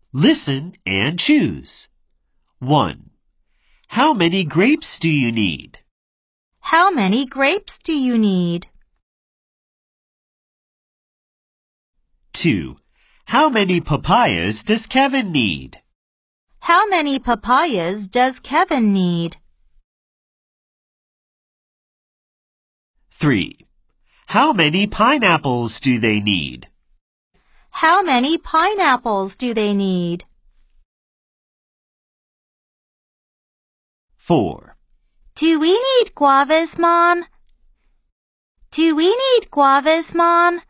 Listen and choose. 1. How many grapes do you need? How many grapes do you need? 2. How many papayas does Kevin need? How many papayas does Kevin need? 3. How many pineapples do they need? How many pineapples do they need? 4. Do we need guavas, Mom? Do we need guavas, Mom?